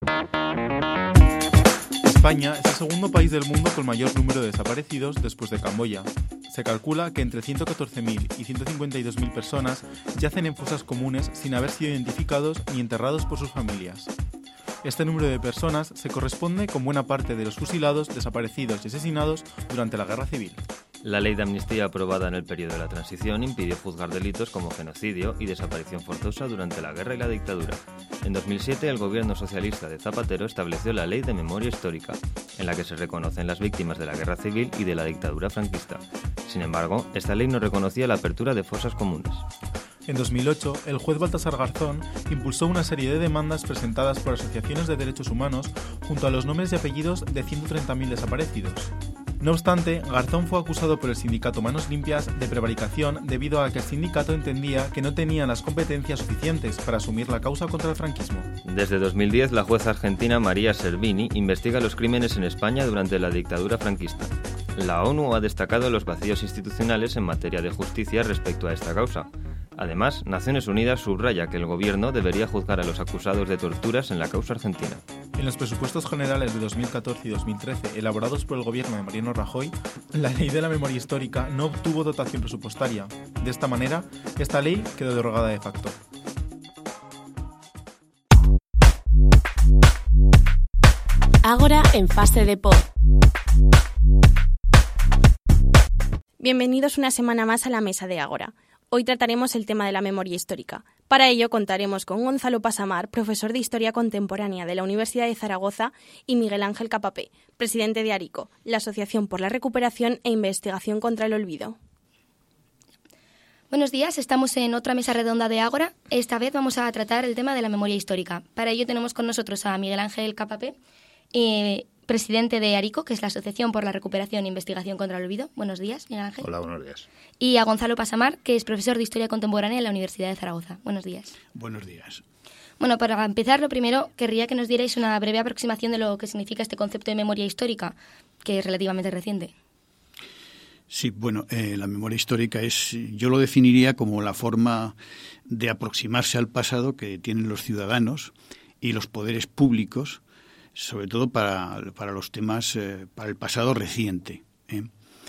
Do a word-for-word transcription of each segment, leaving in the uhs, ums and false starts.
España es el segundo país del mundo con mayor número de desaparecidos después de Camboya. Se calcula que entre ciento catorce mil y ciento cincuenta y dos mil personas yacen en fosas comunes sin haber sido identificados ni enterrados por sus familias. Este número de personas se corresponde con buena parte de los fusilados, desaparecidos y asesinados durante la Guerra Civil. La ley de amnistía aprobada en el periodo de la transición impidió juzgar delitos como genocidio y desaparición forzosa durante la guerra y la dictadura. En dos mil siete, el gobierno socialista de Zapatero estableció la Ley de Memoria Histórica, en la que se reconocen las víctimas de la guerra civil y de la dictadura franquista. Sin embargo, esta ley no reconocía la apertura de fosas comunes. En dos mil ocho, el juez Baltasar Garzón impulsó una serie de demandas presentadas por asociaciones de derechos humanos junto a los nombres y apellidos de ciento treinta mil desaparecidos. No obstante, Garzón fue acusado por el sindicato Manos Limpias de prevaricación debido a que el sindicato entendía que no tenían las competencias suficientes para asumir la causa contra el franquismo. Desde dos mil diez, la jueza argentina María Servini investiga los crímenes en España durante la dictadura franquista. La ONU ha destacado los vacíos institucionales en materia de justicia respecto a esta causa. Además, Naciones Unidas subraya que el gobierno debería juzgar a los acusados de torturas en la causa argentina. En los presupuestos generales de dos mil catorce y dos mil trece, elaborados por el gobierno de Mariano Rajoy, la ley de la memoria histórica no obtuvo dotación presupuestaria. De esta manera, esta ley quedó derogada de facto. Ágora en fase de pod. Bienvenidos una semana más a la mesa de Ágora. Hoy trataremos el tema de la memoria histórica. Para ello contaremos con Gonzalo Pasamar, profesor de Historia Contemporánea de la Universidad de Zaragoza, y Miguel Ángel Capapé, presidente de ARICO, la Asociación por la Recuperación e Investigación contra el Olvido. Buenos días, estamos en otra mesa redonda de Ágora. Esta vez vamos a tratar el tema de la memoria histórica. Para ello tenemos con nosotros a Miguel Ángel Capapé, eh, presidente de ARICO, que es la Asociación por la Recuperación e Investigación contra el Olvido. Buenos días, Miguel Ángel. Hola, buenos días. Y a Gonzalo Pasamar, que es profesor de Historia Contemporánea en la Universidad de Zaragoza. Buenos días. Buenos días. Bueno, para empezar, lo primero, querría que nos dierais una breve aproximación de lo que significa este concepto de memoria histórica, que es relativamente reciente. Sí, bueno, eh, la memoria histórica es, yo lo definiría como la forma de aproximarse al pasado que tienen los ciudadanos y los poderes públicos, sobre todo para, para los temas, eh, para el pasado reciente. ¿eh?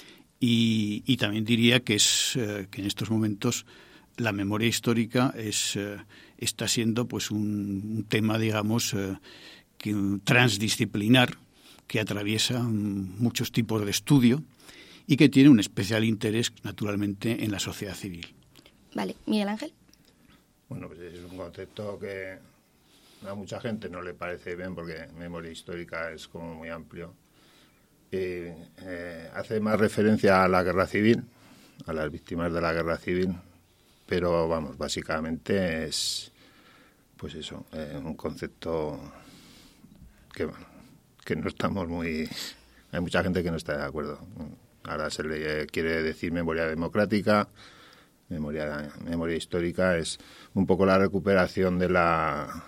Y, y también diría que es eh, que en estos momentos la memoria histórica es eh, está siendo pues un, un tema, digamos, eh, que, transdisciplinar que atraviesa um, muchos tipos de estudio y que tiene un especial interés, naturalmente, en la sociedad civil. Vale, Miguel Ángel. Bueno, pues es un concepto que a mucha gente no le parece bien porque memoria histórica es como muy amplio. Y, eh, hace más referencia a la guerra civil, a las víctimas de la guerra civil, pero vamos, básicamente es pues eso, eh, un concepto que, bueno, que no estamos muy... Hay mucha gente que no está de acuerdo. Ahora se le quiere decir memoria democrática, memoria, memoria histórica, es un poco la recuperación de la...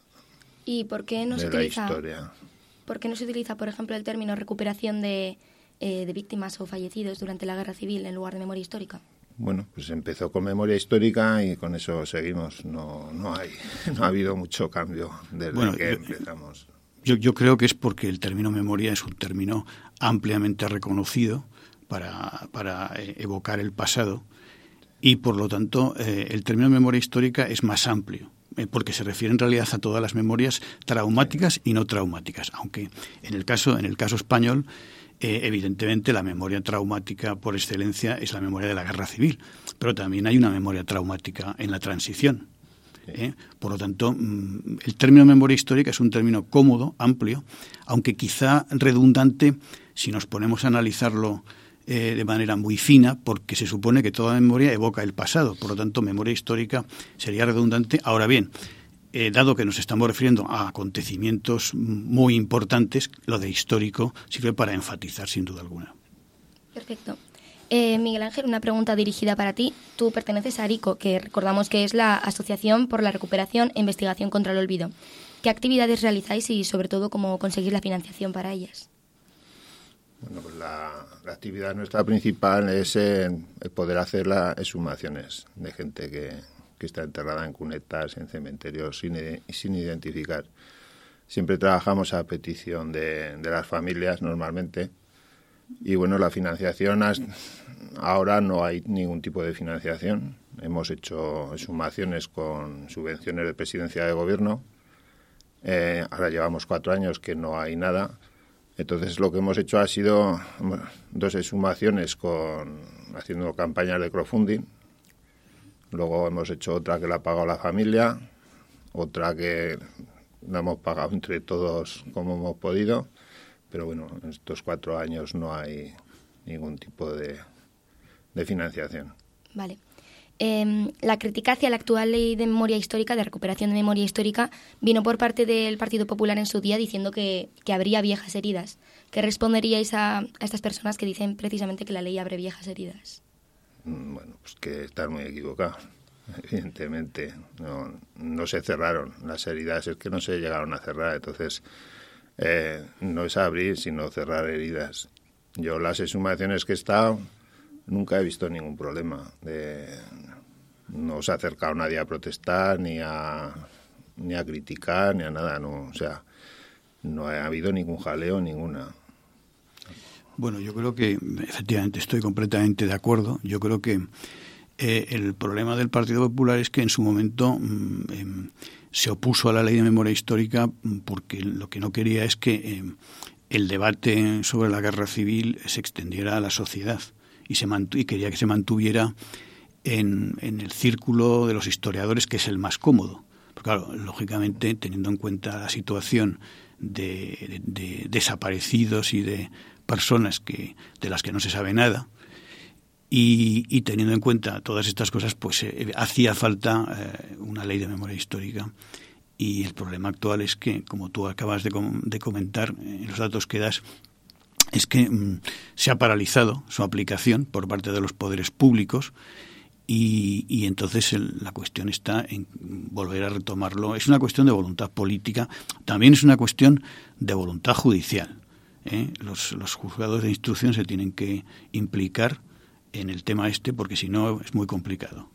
¿Y por qué no de se la utiliza, historia. ¿Por qué no se utiliza, por ejemplo, el término recuperación de, eh, de víctimas o fallecidos durante la guerra civil en lugar de memoria histórica? Bueno, pues empezó con memoria histórica y con eso seguimos. No, no hay, no ha habido mucho cambio desde bueno, que yo, empezamos. Yo, yo creo que es porque el término memoria es un término ampliamente reconocido para, para eh, evocar el pasado y, por lo tanto, eh, el término memoria histórica es más amplio, eh, porque se refiere en realidad a todas las memorias traumáticas y no traumáticas, aunque en el caso, en el caso español, eh, evidentemente la memoria traumática por excelencia es la memoria de la guerra civil, pero también hay una memoria traumática en la transición. ¿Eh? Por lo tanto, el término memoria histórica es un término cómodo, amplio, aunque quizá redundante si nos ponemos a analizarlo eh, de manera muy fina, porque se supone que toda memoria evoca el pasado. Por lo tanto, memoria histórica sería redundante. Ahora bien, eh, dado que nos estamos refiriendo a acontecimientos muy importantes, lo de histórico sirve para enfatizar sin duda alguna. Perfecto. Eh, Miguel Ángel, una pregunta dirigida para ti. Tú perteneces a ARICO, que recordamos que es la Asociación por la Recuperación e Investigación contra el Olvido. ¿Qué actividades realizáis y, sobre todo, cómo conseguís la financiación para ellas? Bueno, pues la, la actividad nuestra principal es en, el poder hacer las exhumaciones de gente que, que está enterrada en cunetas, en cementerios, sin, sin identificar. siempre trabajamos a petición de, de las familias normalmente. Y bueno, la financiación, ahora no hay ningún tipo de financiación. Hemos hecho exhumaciones con subvenciones de presidencia de gobierno. Eh, ahora llevamos cuatro años que no hay nada. Entonces lo que hemos hecho ha sido dos exhumaciones con haciendo campañas de crowdfunding. Luego hemos hecho otra que la ha pagado la familia, otra que la hemos pagado entre todos como hemos podido. Pero bueno, en estos cuatro años no hay ningún tipo de, de financiación. Vale. Eh, la crítica hacia la actual ley de memoria histórica, de recuperación de memoria histórica, vino por parte del Partido Popular en su día diciendo que, que habría viejas heridas. ¿Qué responderíais a, a estas personas que dicen precisamente que la ley abre viejas heridas? Bueno, pues que están muy equivocados. Evidentemente, no, no se cerraron las heridas, es que no se llegaron a cerrar, entonces... Eh, no es abrir, sino cerrar heridas. Yo las exhumaciones que he estado nunca he visto ningún problema. De, no se ha acercado nadie a protestar, ni a, ni a criticar, ni a nada. No, o sea, no ha habido ningún jaleo, ninguna. Bueno, yo creo que efectivamente estoy completamente de acuerdo. Yo creo que eh, el problema del Partido Popular es que en su momento... Mm, eh, se opuso a la ley de memoria histórica porque lo que no quería es que eh, el debate sobre la guerra civil se extendiera a la sociedad y, se mantu- y quería que se mantuviera en, en el círculo de los historiadores, que es el más cómodo. Porque, claro, lógicamente, teniendo en cuenta la situación de, de, de desaparecidos y de personas que de las que no se sabe nada, Y, y teniendo en cuenta todas estas cosas, pues eh, hacía falta eh, una ley de memoria histórica. Y el problema actual es que, como tú acabas de, com- de comentar en eh, los datos que das, es que mm, se ha paralizado su aplicación por parte de los poderes públicos y, y entonces el, la cuestión está en volver a retomarlo. Es una cuestión de voluntad política, también es una cuestión de voluntad judicial. ¿eh? Los, los juzgados de instrucción se tienen que implicar en el tema este, porque si no es muy complicado.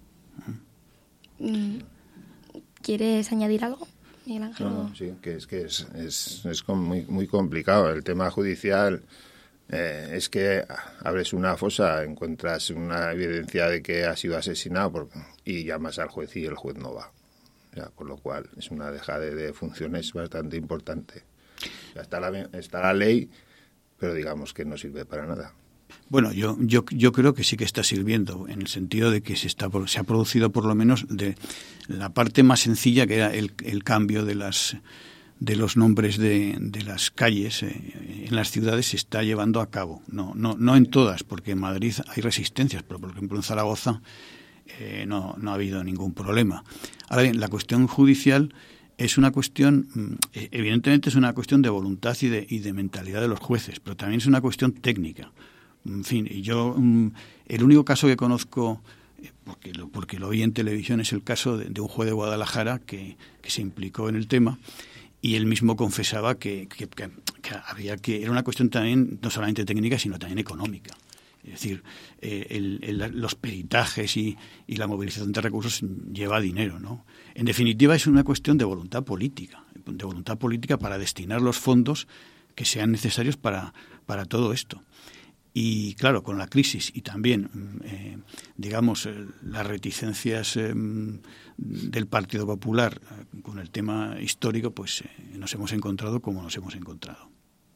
¿Quieres añadir algo, Miguel Ángel? No, sí, que es que es, es, es muy, muy complicado. El tema judicial eh, es que abres una fosa, encuentras una evidencia de que ha sido asesinado por, y llamas al juez y el juez no va. Ya, con lo cual es una dejada de funciones bastante importante. Ya está la, está la ley, pero digamos que no sirve para nada. Bueno, yo, yo yo creo que sí que está sirviendo, en el sentido de que se está se ha producido por lo menos de la parte más sencilla, que era el, el cambio de las de los nombres de, de las calles eh, en las ciudades, se está llevando a cabo. No no no en todas, porque en Madrid hay resistencias, pero por ejemplo en Zaragoza eh, no no ha habido ningún problema. Ahora bien, la cuestión judicial es una cuestión, evidentemente es una cuestión de voluntad y de y de mentalidad de los jueces, pero también es una cuestión técnica. En fin, yo el único caso que conozco, porque lo, porque lo vi en televisión, es el caso de, de un juez de Guadalajara que, que se implicó en el tema y él mismo confesaba que, que, que, que había que era una cuestión también no solamente técnica sino también económica. Es decir, eh, el, el, los peritajes y, y la movilización de recursos lleva dinero, ¿no? En definitiva, es una cuestión de voluntad política, de voluntad política para destinar los fondos que sean necesarios para, para todo esto. Y claro, con la crisis y también, eh, digamos, eh, las reticencias eh, del Partido Popular eh, con el tema histórico, pues eh, nos hemos encontrado como nos hemos encontrado.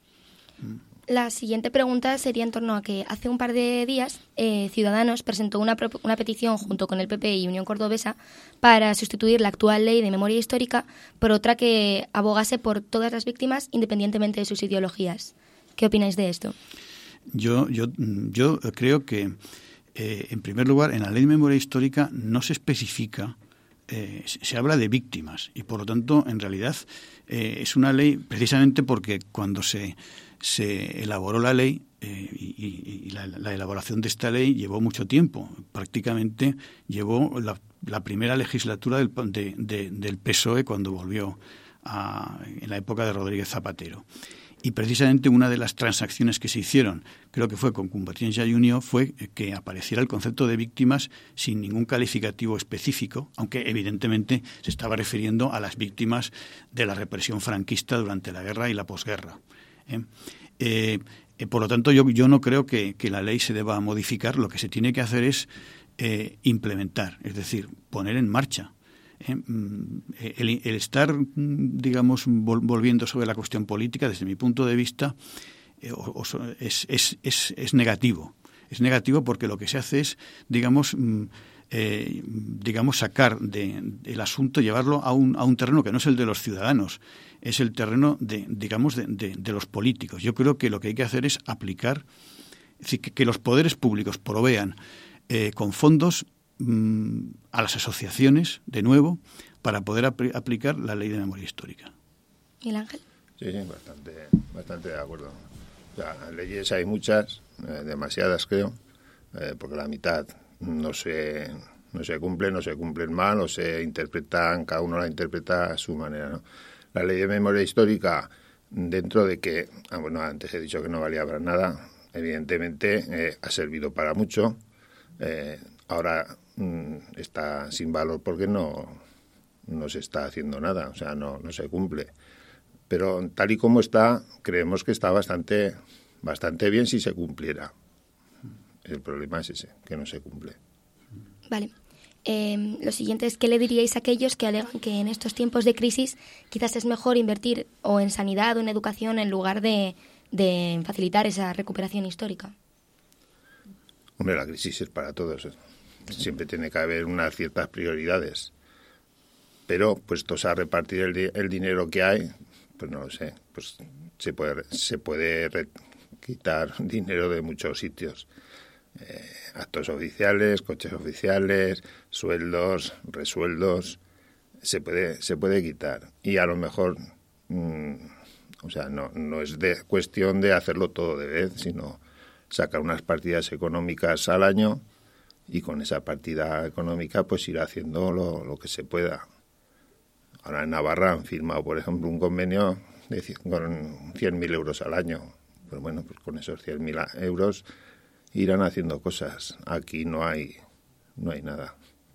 La siguiente pregunta sería en torno a que hace un par de días eh, Ciudadanos presentó una, una petición junto con el P P y Unión Cordobesa para sustituir la actual ley de memoria histórica por otra que abogase por todas las víctimas independientemente de sus ideologías. ¿Qué opináis de esto? Yo, yo, yo creo que, eh, en primer lugar, en la ley de memoria histórica no se especifica, eh, se habla de víctimas y, por lo tanto, en realidad eh, es una ley precisamente porque cuando se, se elaboró la ley eh, y, y la, la elaboración de esta ley llevó mucho tiempo, prácticamente llevó la, la primera legislatura del, de, de, del P S O E cuando volvió a, en la época de Rodríguez Zapatero. Y precisamente una de las transacciones que se hicieron, creo que fue con Convergencia y Unió, fue que apareciera el concepto de víctimas sin ningún calificativo específico, aunque evidentemente se estaba refiriendo a las víctimas de la represión franquista durante la guerra y la posguerra. ¿eh? Eh, eh, por lo tanto, yo, yo no creo que, que la ley se deba modificar. Lo que se tiene que hacer es eh, implementar, es decir, poner en marcha. Eh, el, el estar, digamos, vol, volviendo sobre la cuestión política, desde mi punto de vista, eh, o, o, es, es, es, es negativo. Es negativo porque lo que se hace es, digamos, eh, digamos sacar de, el asunto, llevarlo a un, a un terreno que no es el de los ciudadanos, es el terreno de, digamos, de, de, de los políticos. Yo creo que lo que hay que hacer es aplicar, es decir, que, que los poderes públicos provean eh, con fondos a las asociaciones, de nuevo, para poder apl- aplicar la ley de memoria histórica. ¿Miguel Ángel? Sí, sí, bastante, bastante de acuerdo. O sea, leyes hay muchas, eh, demasiadas creo, eh, porque la mitad no se, no se cumplen, no se cumplen mal, o se interpretan, cada uno la interpreta a su manera, ¿no? La ley de memoria histórica, dentro de que, ah, bueno, antes he dicho que no valía para nada, evidentemente eh, ha servido para mucho, eh, ahora está sin valor porque no, no se está haciendo nada, o sea, no, no se cumple. Pero tal y como está, creemos que está bastante, bastante bien si se cumpliera. El problema es ese, que no se cumple. Vale. Eh, lo siguiente es, ¿qué le diríais a aquellos que alegan que en estos tiempos de crisis quizás es mejor invertir o en sanidad o en educación en lugar de, de facilitar esa recuperación histórica? Hombre, la crisis es para todos, ¿eh? Siempre tiene que haber unas ciertas prioridades. Pero, puestos a repartir el, di- el dinero que hay, pues no lo sé, pues se puede, se puede re- quitar dinero de muchos sitios. Eh, actos oficiales, coches oficiales, sueldos, resueldos, se puede, se puede quitar. Y a lo mejor, mmm, o sea, no, no es de cuestión de hacerlo todo de vez, sino sacar unas partidas económicas al año y con esa partida económica pues ir haciendo lo, lo que se pueda. Ahora en Navarra han firmado, por ejemplo, un convenio de cien, con cien mil euros al año. Pues bueno, pues con esos cien mil euros irán haciendo cosas. Aquí no hay, no hay nada.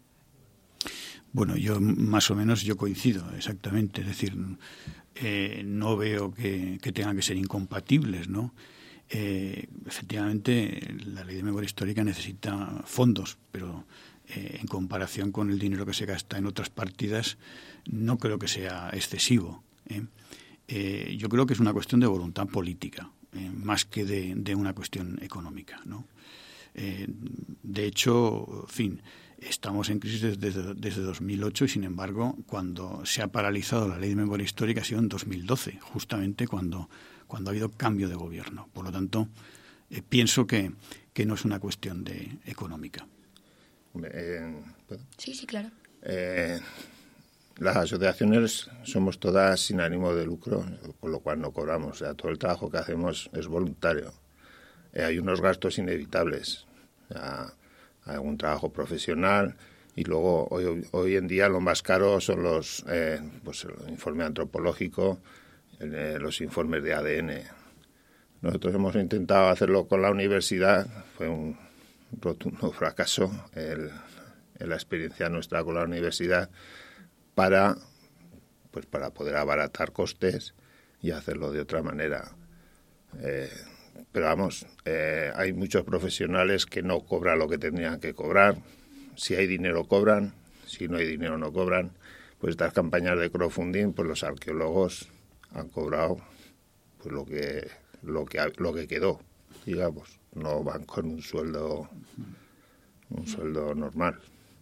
Bueno, yo más o menos yo coincido, exactamente. Es decir, eh, no veo que, que tengan que ser incompatibles, ¿no? Eh, efectivamente, la ley de memoria histórica necesita fondos, pero eh, en comparación con el dinero que se gasta en otras partidas, no creo que sea excesivo. ¿eh? Eh, yo creo que es una cuestión de voluntad política, eh, más que de, de una cuestión económica, ¿no? Eh, de hecho, en fin, estamos en crisis desde, desde dos mil ocho y, sin embargo, cuando se ha paralizado la ley de memoria histórica ha sido en dos mil doce, justamente cuando cuando ha habido cambio de gobierno. Por lo tanto, eh, pienso que, que no es una cuestión de económica. Eh, sí, sí, claro. Eh, las asociaciones somos todas sin ánimo de lucro, con lo cual no cobramos. O sea, todo el trabajo que hacemos es voluntario. Eh, hay unos gastos inevitables. O sea, hay un trabajo profesional y luego hoy, hoy en día lo más caro son los eh, pues el informe antropológico, los informes de A D N. Nosotros hemos intentado hacerlo con la universidad, fue un rotundo fracaso el, el la experiencia nuestra con la universidad para pues para poder abaratar costes y hacerlo de otra manera. Eh, pero vamos, eh, hay muchos profesionales que no cobran lo que tendrían que cobrar. Si hay dinero cobran, si no hay dinero no cobran. Pues estas campañas de crowdfunding, pues los arqueólogos han cobrado pues lo que lo que lo que quedó, digamos, no van con un sueldo un sueldo normal.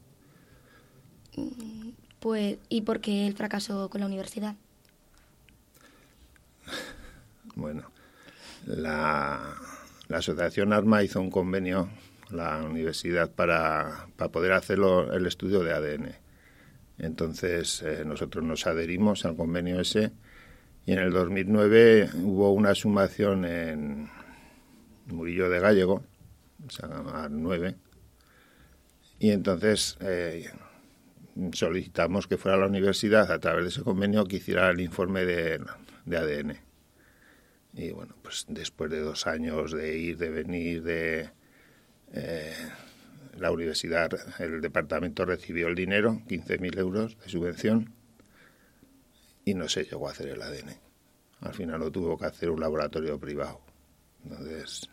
Pues, ¿y por qué el fracaso con la universidad? Bueno, la, la asociación ARMA hizo un convenio con la universidad para, para poder hacerlo el estudio de A D N. Entonces eh, nosotros nos adherimos al convenio ese. Y en el dos mil nueve hubo una sumación en Murillo de Gállego, o sea, a nueve, y entonces eh, solicitamos que fuera a la universidad a través de ese convenio que hiciera el informe de, de A D N. Y bueno, pues después de dos años de ir, de venir, de eh, la universidad, el departamento recibió el dinero, quince mil euros de subvención, y no se llegó a hacer el A D N. Al final lo tuvo que hacer un laboratorio privado. Entonces,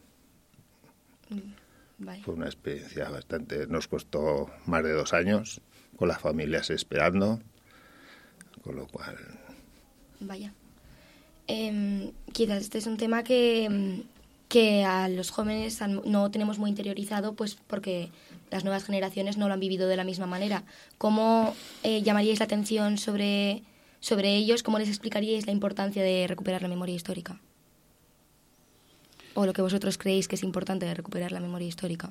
Vale. fue una experiencia bastante... Nos costó más de dos años, con las familias esperando, con lo cual... Vaya. Eh, quizás este es un tema que, que a los jóvenes no tenemos muy interiorizado, pues porque las nuevas generaciones no lo han vivido de la misma manera. ¿Cómo eh, llamaríais la atención sobre, sobre ellos? ¿Cómo les explicaríais la importancia de recuperar la memoria histórica? ¿O lo que vosotros creéis que es importante de recuperar la memoria histórica?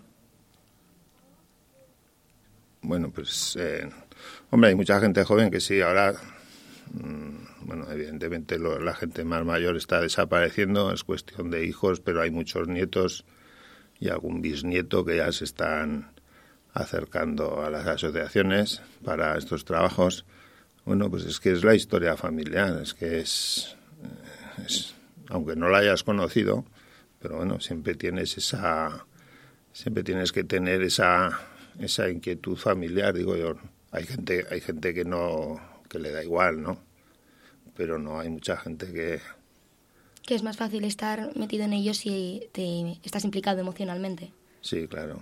Bueno, pues, eh, hombre, hay mucha gente joven que sí, ahora... Bueno, evidentemente lo, la gente más mayor está desapareciendo, es cuestión de hijos, pero hay muchos nietos y algún bisnieto que ya se están acercando a las asociaciones para estos trabajos. Bueno, pues es que es la historia familiar, es que es, es aunque no la hayas conocido, pero bueno, siempre tienes esa, siempre tienes que tener esa, esa inquietud familiar, digo yo. Hay gente, hay gente que no, que le da igual, ¿no? Pero no, hay mucha gente que... Que es más fácil estar metido en ellos si te estás implicado emocionalmente. Sí, claro.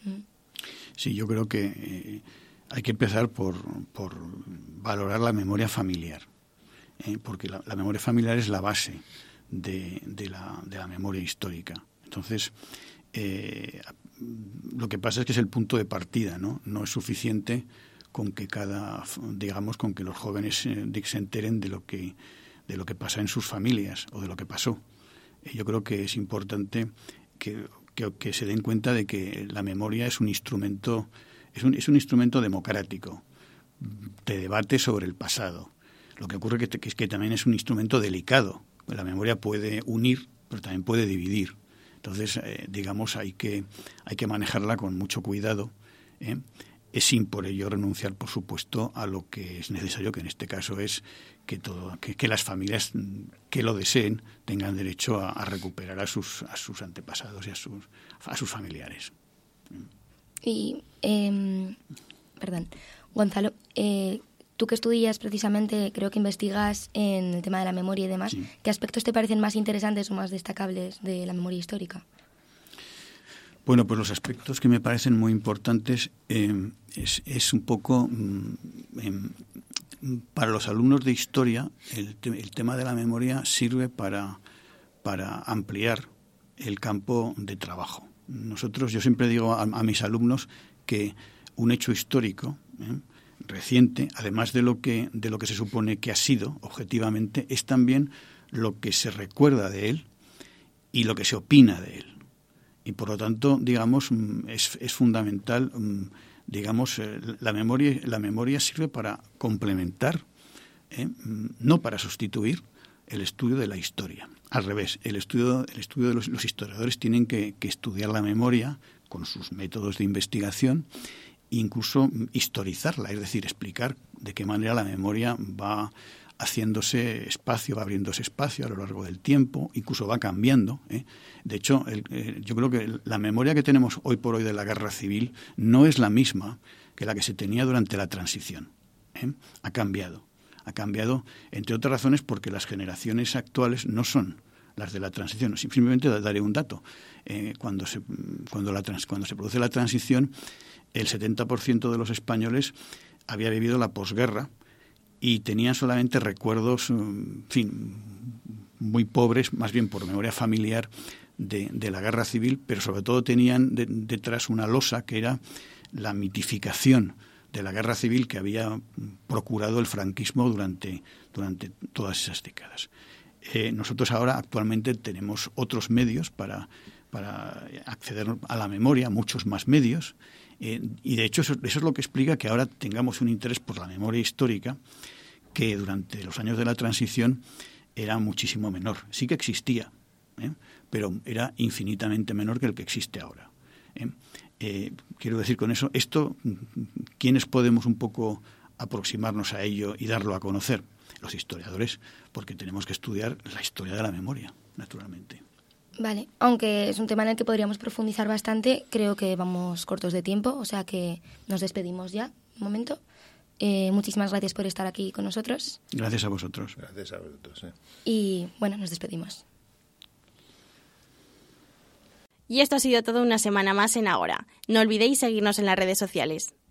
Sí, yo creo que eh, hay que empezar por, por valorar la memoria familiar, ¿eh? Porque la, la memoria familiar es la base de, de, la, de la memoria histórica. Entonces, eh, lo que pasa es que es el punto de partida, ¿no? No es suficiente con que cada, digamos, con que los jóvenes eh, se enteren de lo que de lo que pasa en sus familias o de lo que pasó. Eh, yo creo que es importante que, que, que se den cuenta de que la memoria es un instrumento es un, es un instrumento democrático de debate sobre el pasado. Lo que ocurre que, que es que también es un instrumento delicado. La memoria puede unir, pero también puede dividir. Entonces, eh, digamos, hay que hay que manejarla con mucho cuidado, ¿eh? Es sin por ello renunciar, por supuesto, a lo que es necesario, que en este caso es que todo, que, que las familias que lo deseen tengan derecho a, a recuperar a sus a sus antepasados y a sus a sus familiares. Y, eh, perdón, Gonzalo, eh, tú que estudias precisamente, creo que investigas en el tema de la memoria y demás, sí. ¿Qué aspectos te parecen más interesantes o más destacables de la memoria histórica? Bueno, pues los aspectos que me parecen muy importantes eh, es, es un poco eh, para los alumnos de historia el, te, el tema de la memoria sirve para, para ampliar el campo de trabajo. Nosotros, yo siempre digo a, a mis alumnos que un hecho histórico eh, reciente, además de lo que de lo que se supone que ha sido objetivamente, es también lo que se recuerda de él y lo que se opina de él. Y por lo tanto, digamos, es, es fundamental, digamos, la memoria, la memoria sirve para complementar, ¿eh? No para sustituir el estudio de la historia. Al revés, el estudio, el estudio de los, los historiadores tienen que, que estudiar la memoria con sus métodos de investigación, incluso historizarla, es decir, explicar de qué manera la memoria va haciéndose espacio, va abriéndose espacio a lo largo del tiempo, incluso va cambiando, ¿eh? De hecho, el, eh, yo creo que la memoria que tenemos hoy por hoy de la guerra civil no es la misma que la que se tenía durante la transición, ¿eh? Ha cambiado, ha cambiado, entre otras razones, porque las generaciones actuales no son las de la transición. Simplemente daré un dato. Eh, cuando, se, cuando, la trans, cuando se produce la transición, el setenta por ciento de los españoles había vivido la posguerra y tenían solamente recuerdos, en fin, muy pobres, más bien por memoria familiar, de, de la guerra civil, pero sobre todo tenían de, detrás una losa que era la mitificación de la guerra civil que había procurado el franquismo durante, durante todas esas décadas. Eh, nosotros ahora actualmente tenemos otros medios para, para acceder a la memoria, muchos más medios, eh, y de hecho eso, eso es lo que explica que ahora tengamos un interés por la memoria histórica que durante los años de la transición era muchísimo menor. Sí que existía, ¿eh? pero era infinitamente menor que el que existe ahora. ¿eh? Eh, quiero decir con eso, esto, ¿quiénes podemos un poco aproximarnos a ello y darlo a conocer? los historiadores, porque tenemos que estudiar la historia de la memoria, naturalmente. Vale, aunque es un tema en el que podríamos profundizar bastante, creo que vamos cortos de tiempo, o sea que nos despedimos ya, un momento. Eh, muchísimas gracias por estar aquí con nosotros. Gracias a vosotros. Gracias a vosotros. Eh. Y bueno, nos despedimos. Y esto ha sido todo una semana más en Agora. No olvidéis seguirnos en las redes sociales.